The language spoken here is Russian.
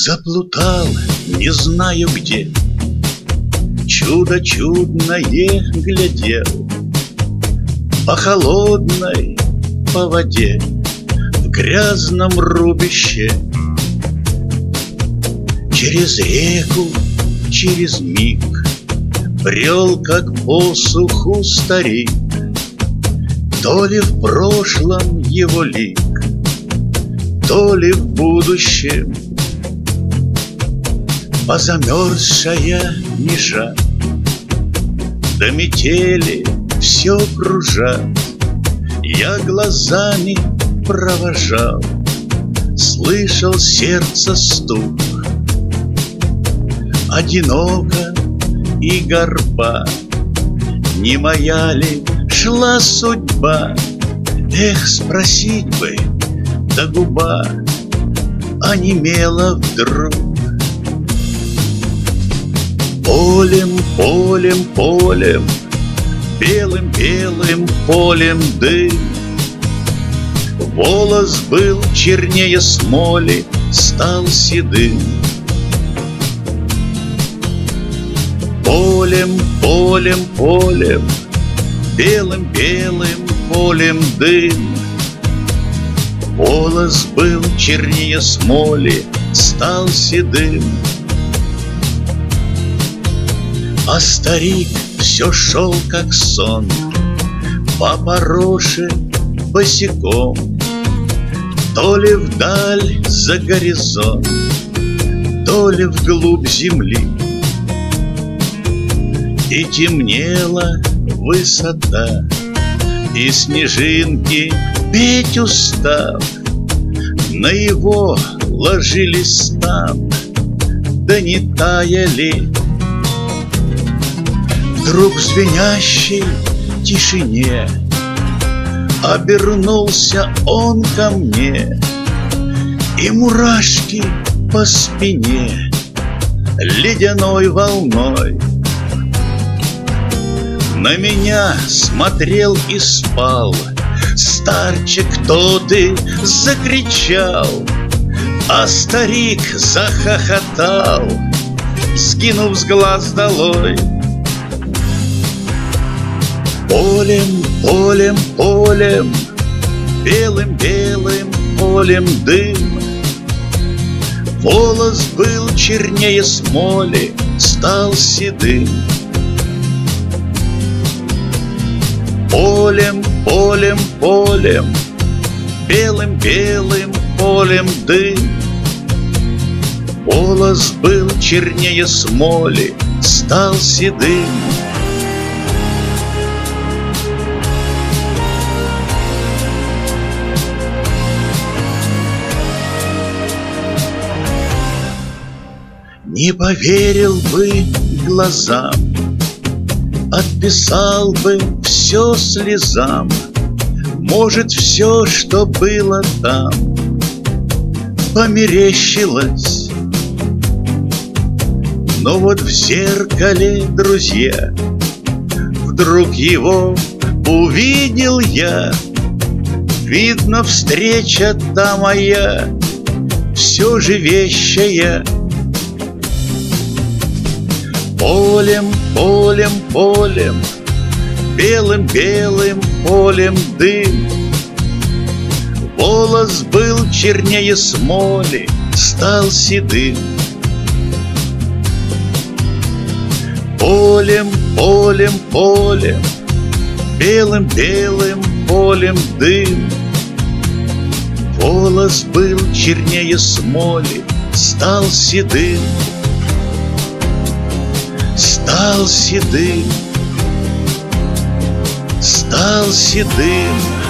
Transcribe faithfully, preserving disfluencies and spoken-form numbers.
Заплутал, не знаю где, чудо чудное глядел по холодной, по воде, в грязном рубище. Через реку, через миг брел, как по суху старик. То ли в прошлом его лик, то ли в будущем. Позамерзшая межа, до метели все кружат. Я глазами провожал, слышал сердце стук. Одиноко и горба, не моя ли шла судьба? Эх, спросить бы, да губа онемела вдруг. Полем, полем, полем, белым-белым полем дым. Волос был чернее смоли, стал седым. Полем, полем, полем, белым-белым полем дым. Волос был чернее смоли, стал седым. А старик все шел, как сон, по пороше босиком, то ли вдаль за горизонт, то ли вглубь земли. И темнела высота, и снежинки петь устав на его ложились там, да не таяли. Вдруг в звенящей тишине обернулся он ко мне, и мурашки по спине ледяной волной. На меня смотрел и спал старчик, кто ты, закричал, а старик захохотал, скинув с глаз долой. Полем, полем, полем, белым-белым полем дым. Волос был чернее смоли, стал седым. Полем, полем, полем, белым-белым полем дым. Волос был чернее смоли, стал седым. Не поверил бы глазам, отписал бы все слезам. Может, все, что было там, померещилось. Но вот в зеркале, друзья, вдруг его увидел я. Видно, встреча та моя, все же вещая. Полем, полем, полем, белым-белым полем дым. Волос был чернее смоли, стал седым. Полем, полем, полем, белым-белым полем дым. Волос был чернее смоли, стал седым. Стал седым, стал седым.